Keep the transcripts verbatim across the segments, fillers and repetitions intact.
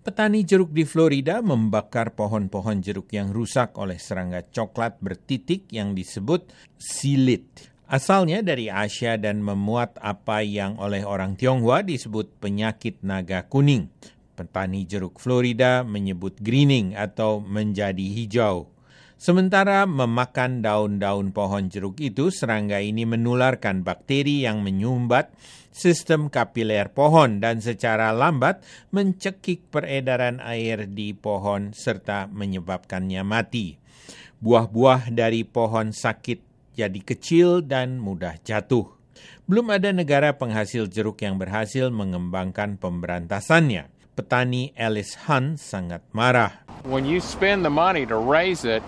Petani jeruk di Florida membakar pohon-pohon jeruk yang rusak oleh serangga coklat bertitik yang disebut psyllid. Asalnya dari Asia dan memuat apa yang oleh orang Tionghoa disebut penyakit naga kuning. Petani jeruk Florida menyebut greening atau menjadi hijau. Sementara memakan daun-daun pohon jeruk itu, serangga ini menularkan bakteri yang menyumbat sistem kapiler pohon dan secara lambat mencekik peredaran air di pohon serta menyebabkannya mati. Buah-buah dari pohon sakit jadi kecil dan mudah jatuh. Belum ada negara penghasil jeruk yang berhasil mengembangkan pemberantasannya. Petani Alice Hunt sangat marah. When you spend the money to raise it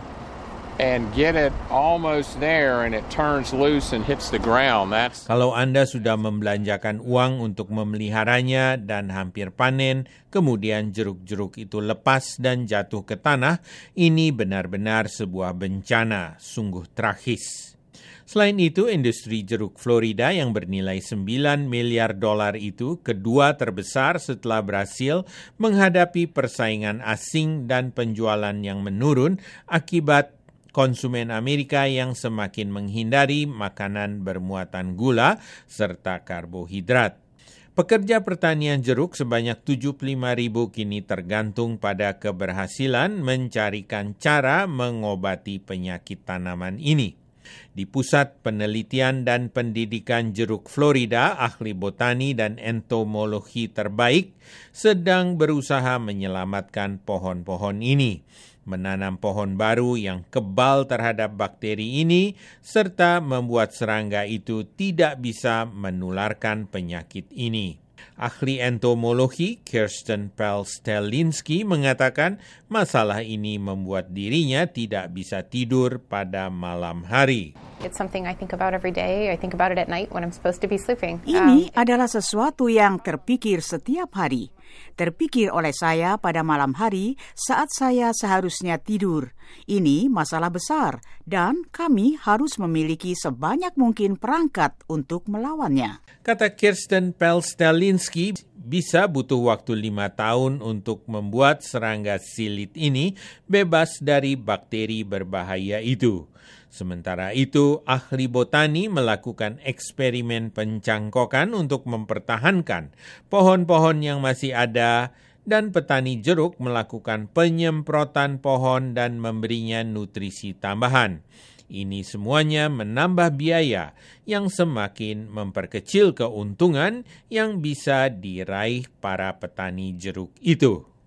and get it almost there and it turns loose and hits the ground, that's... Kalau Anda sudah membelanjakan uang untuk memeliharanya dan hampir panen, kemudian jeruk-jeruk itu lepas dan jatuh ke tanah, ini benar-benar sebuah bencana, sungguh tragis. Selain itu, industri jeruk Florida yang bernilai sembilan miliar dolar itu kedua terbesar setelah berhasil menghadapi persaingan asing dan penjualan yang menurun akibat konsumen Amerika yang semakin menghindari makanan bermuatan gula serta karbohidrat. Pekerja pertanian jeruk sebanyak tujuh puluh lima ribu kini tergantung pada keberhasilan mencarikan cara mengobati penyakit tanaman ini. Di Pusat Penelitian dan Pendidikan Jeruk Florida, ahli botani dan entomologi terbaik sedang berusaha menyelamatkan pohon-pohon ini, menanam pohon baru yang kebal terhadap bakteri ini, serta membuat serangga itu tidak bisa menularkan penyakit ini. Ahli entomologi Kirsten Pelstelinski mengatakan masalah ini membuat dirinya tidak bisa tidur pada malam hari. It's something I think about every day. I think about it at night when I'm supposed to be sleeping. Ini um, adalah sesuatu yang terpikir setiap hari. Terpikir oleh saya pada malam hari saat saya seharusnya tidur. Ini masalah besar dan kami harus memiliki sebanyak mungkin perangkat untuk melawannya. Kata Kirsten Pelstelinski, bisa butuh waktu lima tahun untuk membuat serangga psyllid ini bebas dari bakteri berbahaya itu. Sementara itu, ahli botani melakukan eksperimen pencangkokan untuk mempertahankan pohon-pohon yang masih ada dan petani jeruk melakukan penyemprotan pohon dan memberinya nutrisi tambahan. Ini semuanya menambah biaya yang semakin memperkecil keuntungan yang bisa diraih para petani jeruk itu.